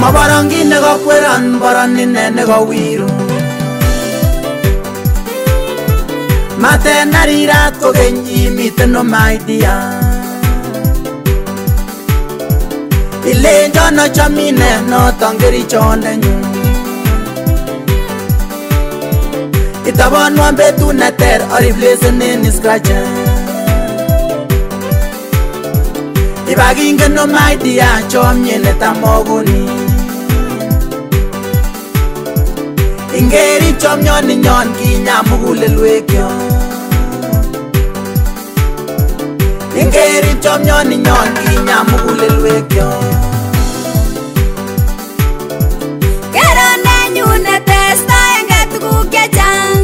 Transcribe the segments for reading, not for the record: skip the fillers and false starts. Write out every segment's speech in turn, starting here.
Mabarangi negakweran barani negawiru Matenarirat kogenyi miteno my dear Ilenjo no chamine no tangeri chondenyu Itabon wan betu neter ariblesenen scratcher Ibaging no my dear chomye netamoguni Ingeri chomnyoni nyon kinyamugulelwekyo Ingeri chomnyoni nyon kinyamugulelwekyo Kerone nyune testa enge tuguk chechang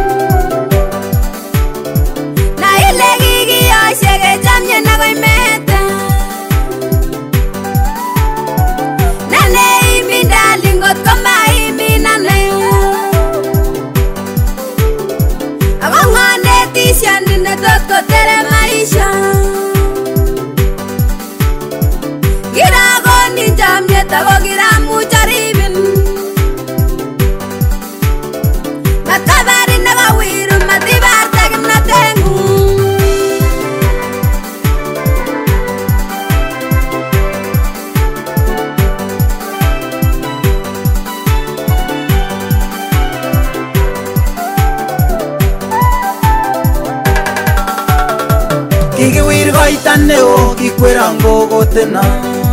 Na ile kikiyoshe kechamye nakoi mete Nane imi darling got koma imi nane Ako ngane tisya nine tot kotere maisha Kira kondi jamye tako kira mucharibin Makabari nagawiru matibarta kimnatengu Kikiwir koita neo kikweran kokotena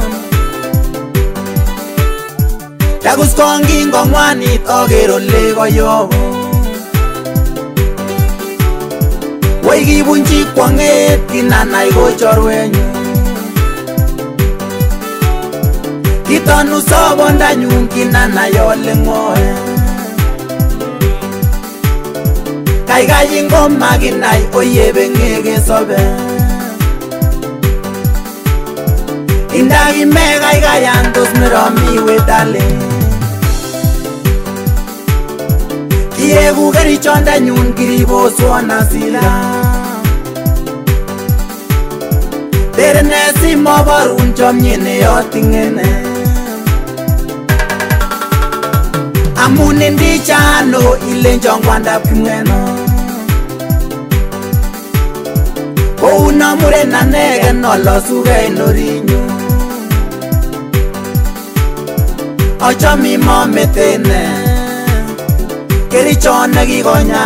Tagus kongin kongwanit aker ole koyobo Woi kibunchi kwanget kinanai ko chorwenyu Kitonu sobondanyun kinanai ole ngoe Kaikai ingomakinai oyebe ngeke sobe Indagi me kaikai antos miromiwe darling Kiegu kerichondanyun kiriboswon asila Terene simoborun chomye neyotingene Amun indichano ilenjon kwandab kimweno Kouna murena nege nolosuge inorinyu Ochomi mometene Kerichon nekikonya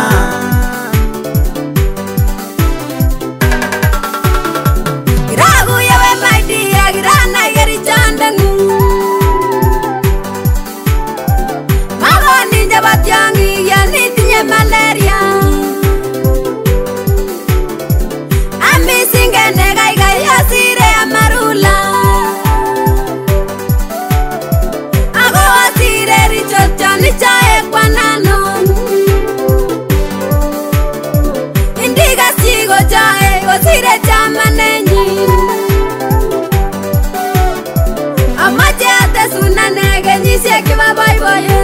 Kirakuye we my dear kiranai kerichondengu Makoni chebo tiong'ik yon itinye malaria Amisingene kaikai asire amarula Ako asire richot choni chae kwanano Indiga chigo chae asire chamanenyin Amache atesunane kenyisiek chebo boiboye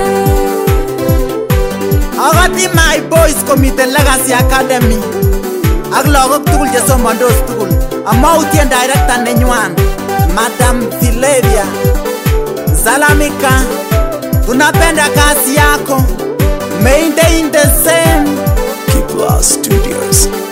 Agati my boys komiten Legacy Academy Ak lagok tugul chesomondos tugul Amautien director nenywan Madam Valeria Salamika Tunapenda kazi yako Maintain the same Kipla Studios.